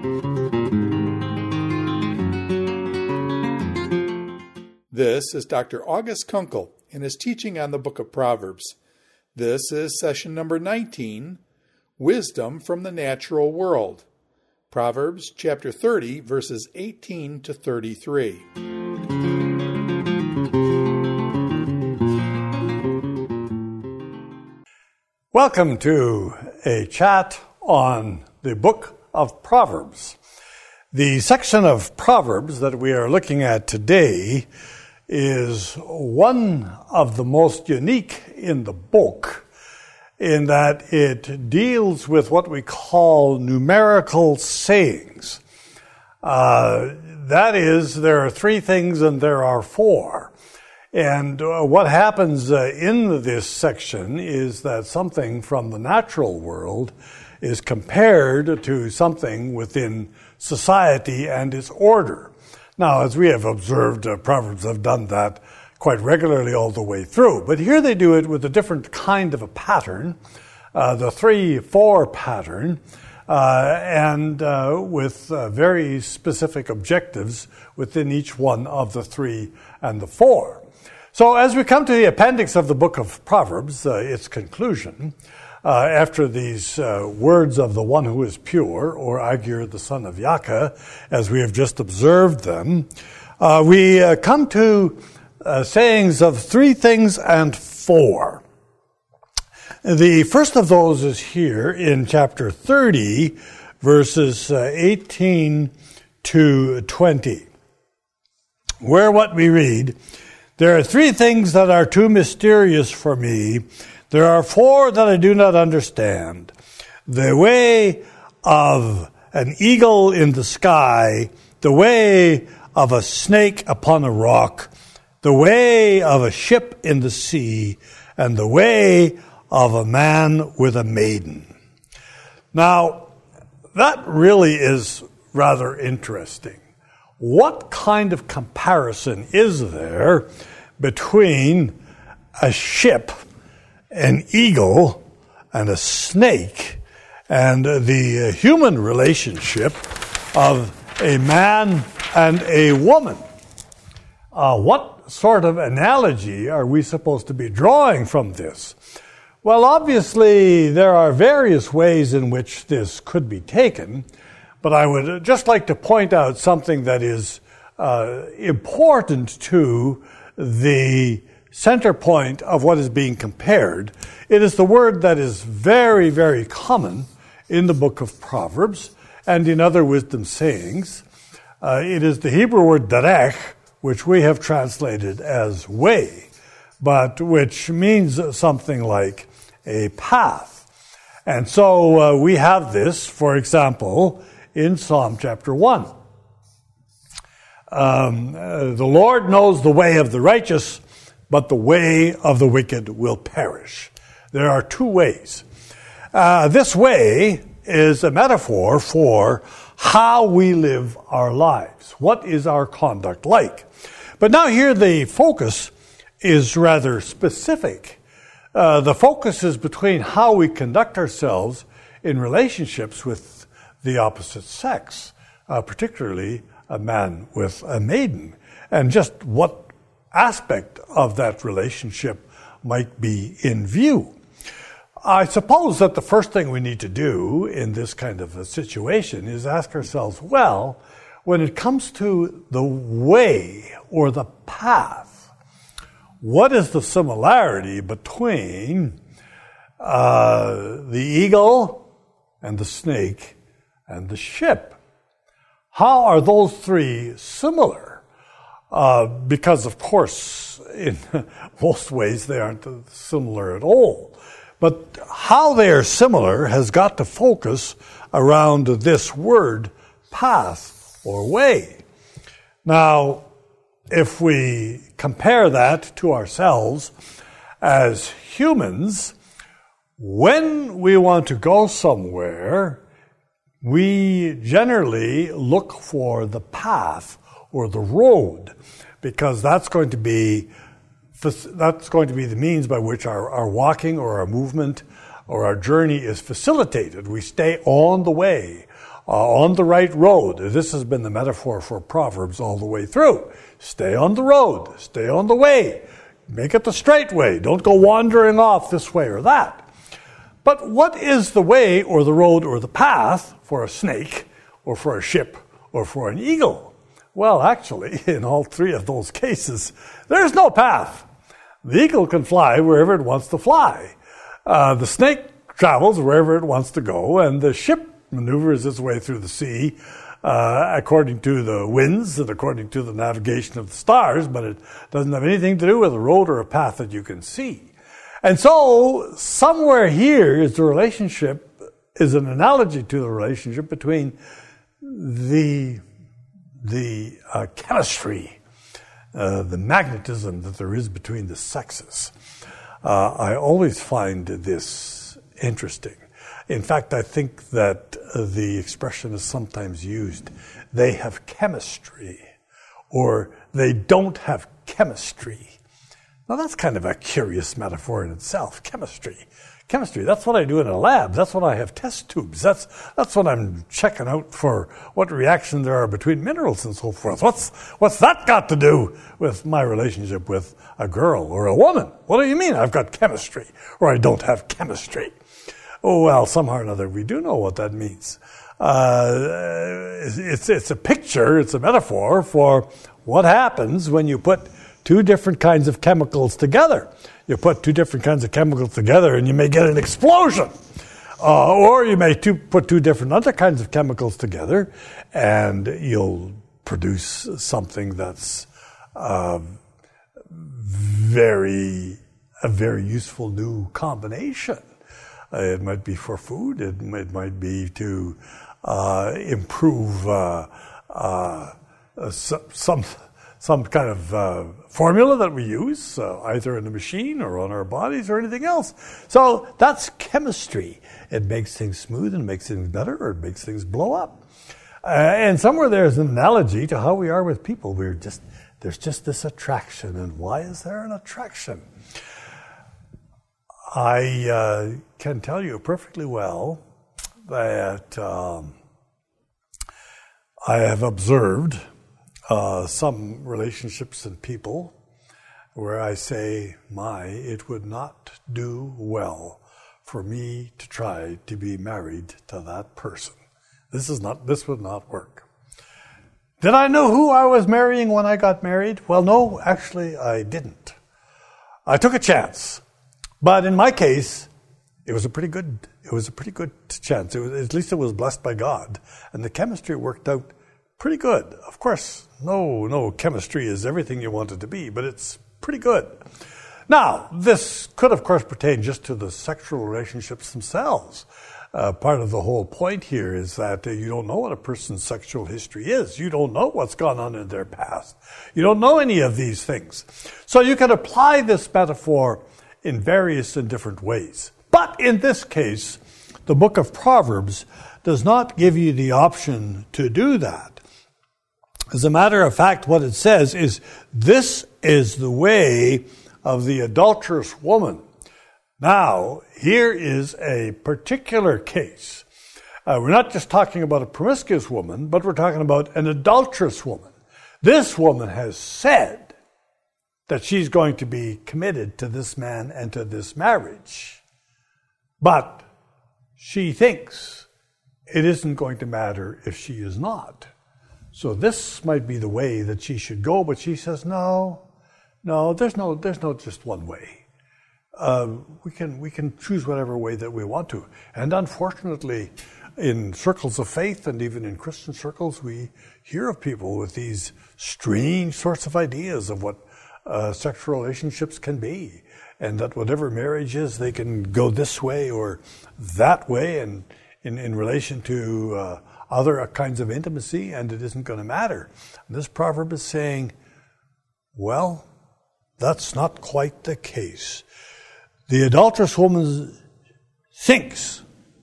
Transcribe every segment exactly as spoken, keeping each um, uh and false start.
This is Doctor August Kunkel in his teaching on the book of Proverbs. This is session number nineteen, Wisdom from the Natural World. Proverbs chapter thirty, verses eighteen to thirty-three. Welcome to a chat on the book of Proverbs. The section of Proverbs that we are looking at today is one of the most unique in the book in that it deals with what we call numerical sayings. Uh, that is, there are three things and there are four. And uh, what happens uh, in this section is that something from the natural world is compared to something within society and its order. Now, as we have observed, uh, Proverbs have done that quite regularly all the way through. But here they do it with a different kind of a pattern, uh, the three four pattern, uh, and uh, with uh, very specific objectives within each one of the three and the four. So as we come to the appendix of the book of Proverbs, uh, its conclusion, uh, after these uh, words of the one who is pure, or Agur, the son of Yaka, as we have just observed them, uh, we uh, come to uh, sayings of three things and four. The first of those is here in chapter thirty, verses uh, eighteen to twenty, where what we read, "There are three things that are too mysterious for me. There are four that I do not understand. The way of an eagle in the sky, the way of a snake upon a rock, the way of a ship in the sea, and the way of a man with a maiden." Now, that really is rather interesting. What kind of comparison is there between a ship, an eagle, and a snake, and the human relationship of a man and a woman? Uh, what sort of analogy are we supposed to be drawing from this? Well, obviously, there are various ways in which this could be taken, but I would just like to point out something that is uh, important to the center point of what is being compared. It is the word that is very, very common in the book of Proverbs and in other wisdom sayings. Uh, it is the Hebrew word derech, which we have translated as way, but which means something like a path. And so uh, we have this, for example, in Psalm chapter one. Um, uh, the Lord knows the way of the righteous, but the way of the wicked will perish. There are two ways. Uh, this way is a metaphor for how we live our lives. What is our conduct like? But now here the focus is rather specific. Uh, the focus is between how we conduct ourselves in relationships with the opposite sex, uh, particularly a man with a maiden, and just what aspect of that relationship might be in view. I suppose that the first thing we need to do in this kind of a situation is ask ourselves, well, when it comes to the way or the path, what is the similarity between uh, the eagle and the snake and the ship? How are those three similar? Uh, because, of course, in most ways they aren't similar at all. But how they are similar has got to focus around this word, path or way. Now, if we compare that to ourselves as humans, when we want to go somewhere, we generally look for the path or the road, because that's going to be that's going to be the means by which our, our walking or our movement or our journey is facilitated. We stay on the way uh, on the right road. This has been the metaphor for Proverbs all the way through. Stay on the road. Stay on the way. Make it the straight way. Don't go wandering off this way or that. But what is the way or the road or the path for a snake or for a ship or for an eagle? Well, actually, in all three of those cases, there's no path. The eagle can fly wherever it wants to fly. Uh, the snake travels wherever it wants to go, and the ship maneuvers its way through the sea uh, according to the winds and according to the navigation of the stars, but it doesn't have anything to do with a road or a path that you can see. And so somewhere here is the relationship, is an analogy to the relationship between the, the uh, chemistry, uh, the magnetism that there is between the sexes. Uh, I always find this interesting. In fact, I think that the expression is sometimes used, they have chemistry, or they don't have chemistry. Now, that's kind of a curious metaphor in itself, chemistry. Chemistry, that's what I do in a lab. That's what I have test tubes. That's that's what I'm checking out for what reaction there are between minerals and so forth. What's what's that got to do with my relationship with a girl or a woman? What do you mean I've got chemistry or I don't have chemistry? Oh, well, somehow or another we do know what that means. Uh, it's it's a picture, it's a metaphor for what happens when you put two different kinds of chemicals together. You put two different kinds of chemicals together and you may get an explosion. Uh, or you may two, put two different other kinds of chemicals together and you'll produce something that's uh, very, a very useful new combination. Uh, it might be for food. It, it might be to uh, improve uh, uh, some, some some kind of uh, formula that we use, uh, either in a machine or on our bodies or anything else. So that's chemistry. It makes things smooth and makes things better, or it makes things blow up. Uh, and somewhere there's an analogy to how we are with people. We're just there's just this attraction. And why is there an attraction? I uh, can tell you perfectly well that um, I have observed uh, some relationships and people where I say, my, it would not do well for me to try to be married to that person. This is not, this would not work. Did I know who I was marrying when I got married? Well, no, actually I didn't. I took a chance. But in my case, it was a pretty good, it was a pretty good chance. It was, at least it was blessed by God. And the chemistry worked out pretty good. Of course, no, no chemistry is everything you want it to be, but it's pretty good. Now, this could, of course, pertain just to the sexual relationships themselves. Uh, part of the whole point here is that uh, you don't know what a person's sexual history is. You don't know what's gone on in their past. You don't know any of these things. So you can apply this metaphor in various and different ways. But in this case, the book of Proverbs does not give you the option to do that. As a matter of fact, what it says is, this is the way of the adulterous woman. Now, here is a particular case. Uh, we're not just talking about a promiscuous woman, but we're talking about an adulterous woman. This woman has said that she's going to be committed to this man and to this marriage. But she thinks it isn't going to matter if she is not. So this might be the way that she should go, but she says, no, no, there's no, there's no just one way. Uh, we can we can choose whatever way that we want to. And unfortunately, in circles of faith and even in Christian circles, we hear of people with these strange sorts of ideas of what uh, sexual relationships can be, and that whatever marriage is, they can go this way or that way, and in, in relation to uh, other kinds of intimacy, and it isn't going to matter. And this proverb is saying, well, that's not quite the case. The adulterous woman thinks,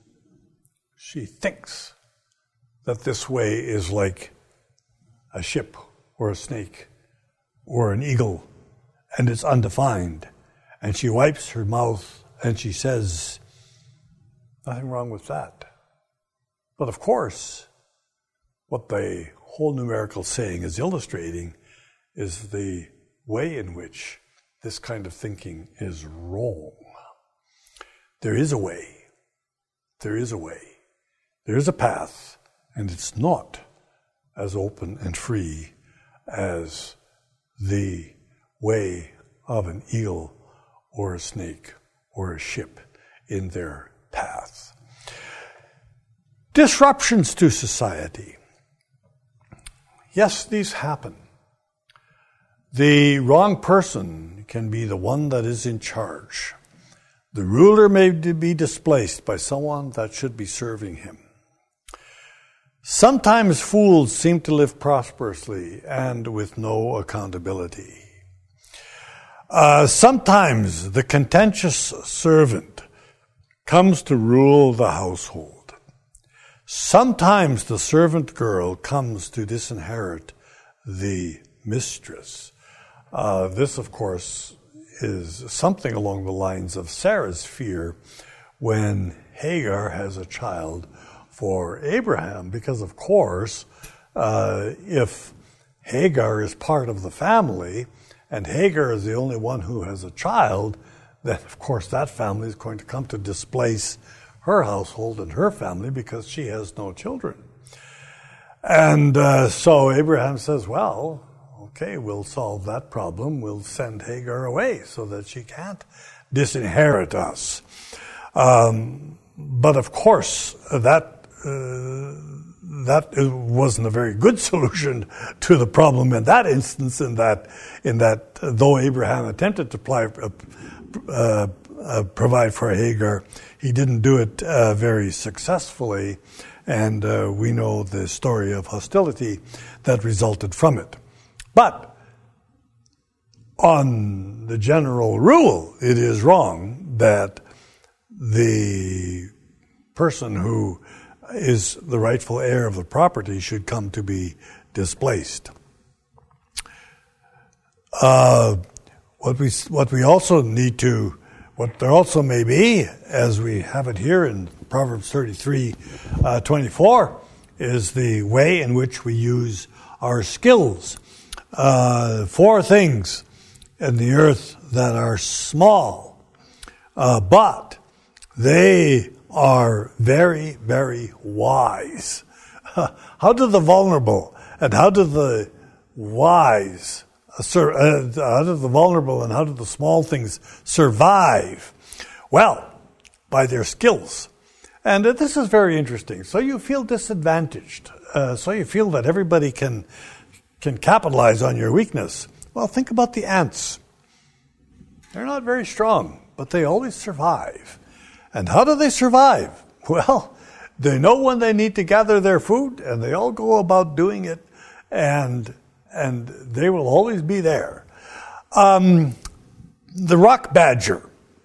she thinks that this way is like a ship or a snake or an eagle, and it's undefined. And she wipes her mouth and she says, nothing wrong with that. But of course, what the whole numerical saying is illustrating is the way in which this kind of thinking is wrong. There is a way. There is a way. There is a path, and it's not as open and free as the way of an eel or a snake or a ship in their path. Disruptions to society. Yes, these happen. The wrong person can be the one that is in charge. The ruler may be displaced by someone that should be serving him. Sometimes fools seem to live prosperously and with no accountability. Uh, sometimes the contentious servant comes to rule the household. Sometimes the servant girl comes to disinherit the mistress. Uh, this, of course, is something along the lines of Sarah's fear when Hagar has a child for Abraham, because, of course, uh, if Hagar is part of the family and Hagar is the only one who has a child, then, of course, that family is going to come to displace her household and her family because she has no children. And uh, so Abraham says, well, okay, we'll solve that problem. We'll send Hagar away so that she can't disinherit us. Um, but of course, that uh, that wasn't a very good solution to the problem in that instance. In that, in that, though Abraham attempted to apply, uh, uh, uh, provide for Hagar, he didn't do it uh, very successfully, and uh, we know the story of hostility that resulted from it. But on the general rule, it is wrong that the person who is the rightful heir of the property should come to be displaced. Uh, what we what we also need to, what there also may be, as we have it here in Proverbs thirty-three, uh, twenty-four, is the way in which we use our skills. Uh, four things in the earth that are small, uh, but they are very, very wise. How do the vulnerable and how do the wise, uh, sur- uh, how do the vulnerable and how do the small things survive? Well, by their skills. And uh, this is very interesting. So you feel disadvantaged. Uh, so you feel that everybody can can capitalize on your weakness. Well, think about the ants. They're not very strong, but they always survive. And how do they survive? Well, they know when they need to gather their food, and they all go about doing it, and and they will always be there. Um, the rock badger.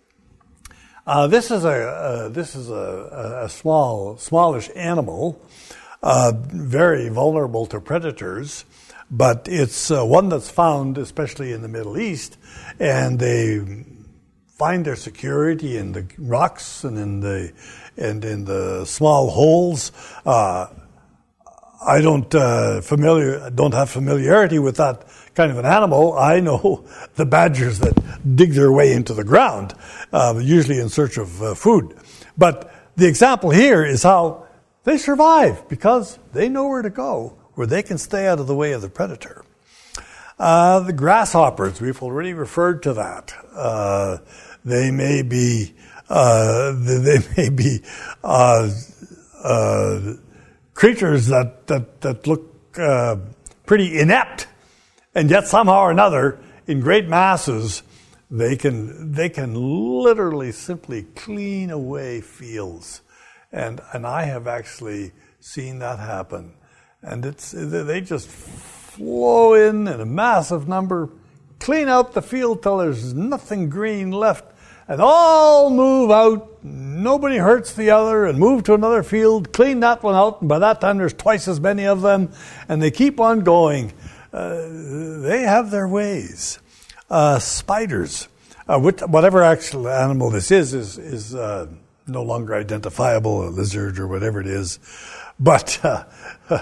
Uh, this is a uh, this is a, a small, smallish animal, uh, very vulnerable to predators. But it's uh, one that's found, especially in the Middle East, and they find their security in the rocks and in the and in the small holes. Uh, I don't uh, familiar don't have familiarity with that kind of an animal. I know the badgers that dig their way into the ground, uh, usually in search of uh, food. But the example here is how they survive because they know where to go, where they can stay out of the way of the predator. Uh, the grasshoppers, we've already referred to that. Uh, they may be, uh, they may be uh, uh, creatures that that that look uh, pretty inept, and yet somehow or another, in great masses, they can they can literally simply clean away fields, and and I have actually seen that happen. And it's they just flow in in a massive number, clean out the field till there's nothing green left, and all move out. Nobody hurts the other and move to another field, clean that one out, and by that time there's twice as many of them, and they keep on going. Uh, they have their ways. Uh, spiders, uh, whatever actual animal this is, is, is uh, no longer identifiable, a lizard or whatever it is, but uh,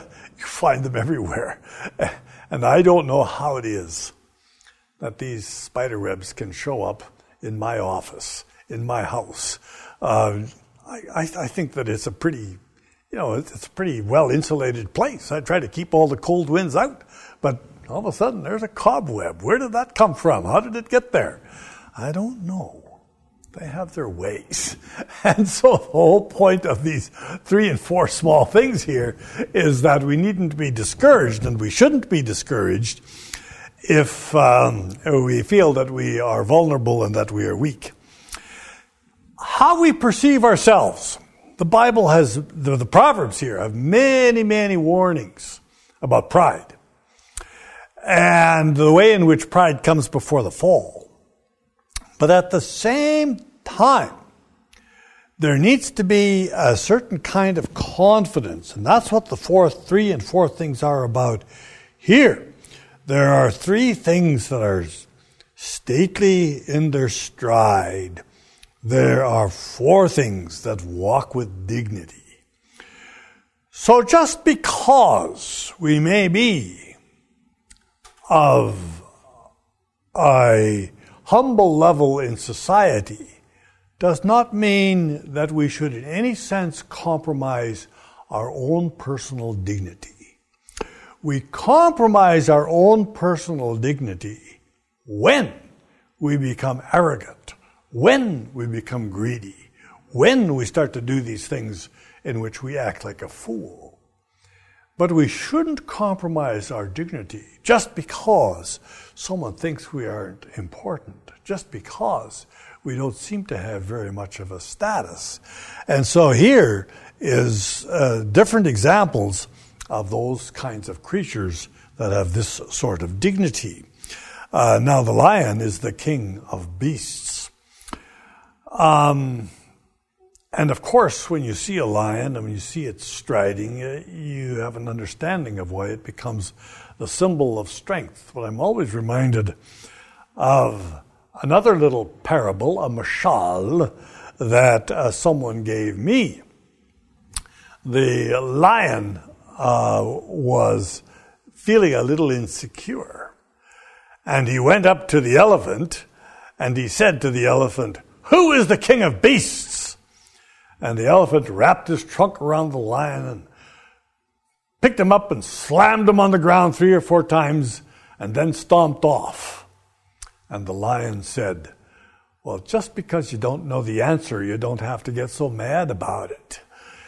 You find them everywhere. And I don't know how it is that these spider webs can show up in my office, in my house. Uh, I, I, I think that it's a pretty, you know, it's a pretty well-insulated place. I try to keep all the cold winds out, but all of a sudden there's a cobweb. Where did that come from? How did it get there? I don't know. They have their ways. And so the whole point of these three and four small things here is that we needn't be discouraged, and we shouldn't be discouraged if um, we feel that we are vulnerable and that we are weak. How we perceive ourselves. The Bible has, the, the Proverbs here have many, many warnings about pride and the way in which pride comes before the fall. But at the same time, there needs to be a certain kind of confidence, and that's what the fourth, three and four things are about here. There are three things that are stately in their stride. There are four things that walk with dignity. So just because we may be of a humble level in society does not mean that we should in any sense compromise our own personal dignity. We compromise our own personal dignity when we become arrogant, when we become greedy, when we start to do these things in which we act like a fool. But we shouldn't compromise our dignity just because someone thinks we aren't important, just because we don't seem to have very much of a status. And so here is uh, different examples of those kinds of creatures that have this sort of dignity. Uh, now the lion is the king of beasts. Um, and of course, when you see a lion and when you see it striding, uh, you have an understanding of why it becomes the symbol of strength. But I'm always reminded of another little parable, a mashal, that uh, someone gave me. The lion uh, was feeling a little insecure, and he went up to the elephant, and he said to the elephant, "Who is the king of beasts?" And the elephant wrapped his trunk around the lion and picked him up and slammed him on the ground three or four times and then stomped off. And the lion said, "Well, just because you don't know the answer, you don't have to get so mad about it."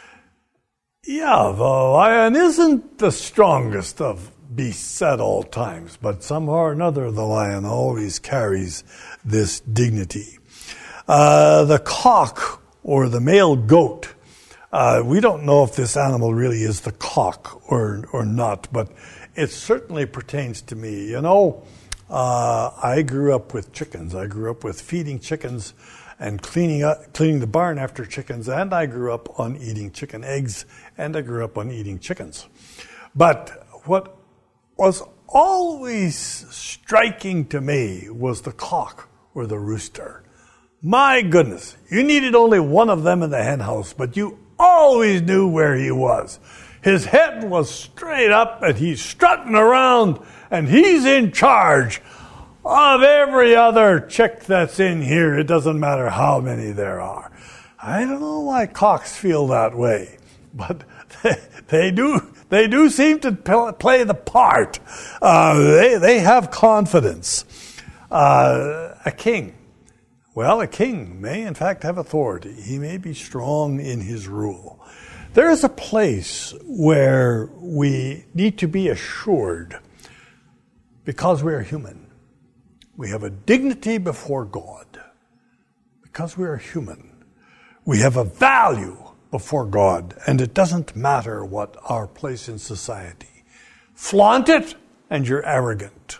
Yeah, the lion isn't the strongest of beasts at all times, but somehow or another the lion always carries this dignity. Uh, the cock or the male goat, uh, we don't know if this animal really is the cock or or not, but it certainly pertains to me. You know, uh, I grew up with chickens. I grew up with feeding chickens and cleaning up, cleaning the barn after chickens, and I grew up on eating chicken eggs, and I grew up on eating chickens. But what was always striking to me was the cock or the rooster. My goodness, you needed only one of them in the hen house, but you always knew where he was. His head was straight up, and he's strutting around, and he's in charge of every other chick that's in here. It doesn't matter how many there are. I don't know why cocks feel that way, but they, they do. They do seem to play the part. Uh, they they have confidence. Uh, a king. Well, a king may in fact have authority. He may be strong in his rule. There is a place where we need to be assured, because we are human. We have a dignity before God. Because we are human. We have a value before God, and it doesn't matter what our place in society. Flaunt it, and you're arrogant.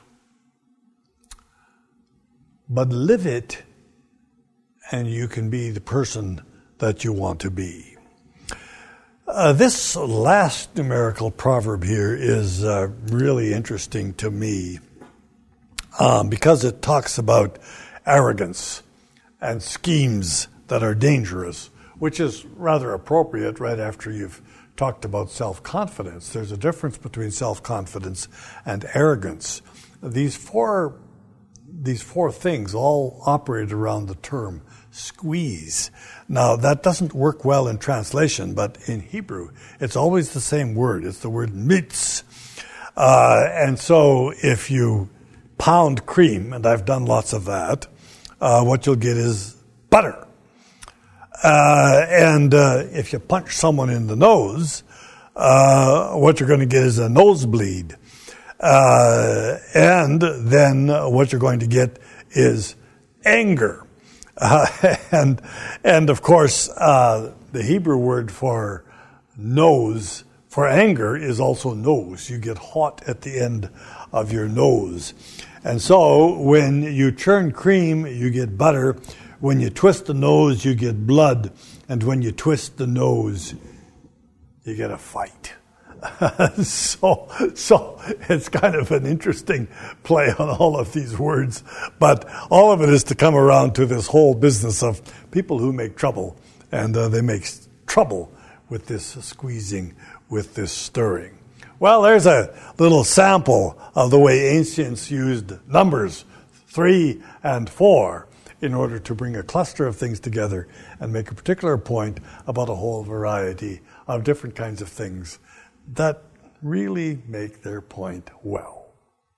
But live it, and you can be the person that you want to be. Uh, this last numerical proverb here is uh, really interesting to me um, because it talks about arrogance and schemes that are dangerous, which is rather appropriate right after you've talked about self-confidence. There's a difference between self-confidence and arrogance. These four, these four things all operate around the term squeeze. Now, that doesn't work well in translation, but in Hebrew, it's always the same word. It's the word mitz. Uh, and so if you pound cream, and I've done lots of that, uh, what you'll get is butter. Uh, and uh, if you punch someone in the nose, uh, what you're going to get is a nosebleed. Uh, and then what you're going to get is anger. Uh, and, and of course, uh, the Hebrew word for nose, for anger, is also nose. You get hot at the end of your nose. And so when you churn cream, you get butter. When you twist the nose, you get blood. And when you twist the nose, you get a fight. so, so it's kind of an interesting play on all of these words. But all of it is to come around to this whole business of people who make trouble. And uh, they make trouble with this squeezing, with this stirring. Well, there's a little sample of the way ancients used numbers, three and four, in order to bring a cluster of things together and make a particular point about a whole variety of different kinds of things that really make their point well.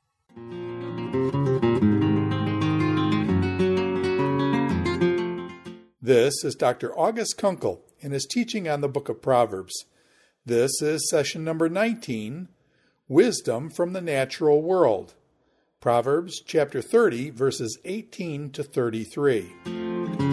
This is Doctor August Kunkel in his teaching on the book of Proverbs. This is session number nineteen, Wisdom from the Natural World. Proverbs chapter thirty, verses eighteen to thirty-three.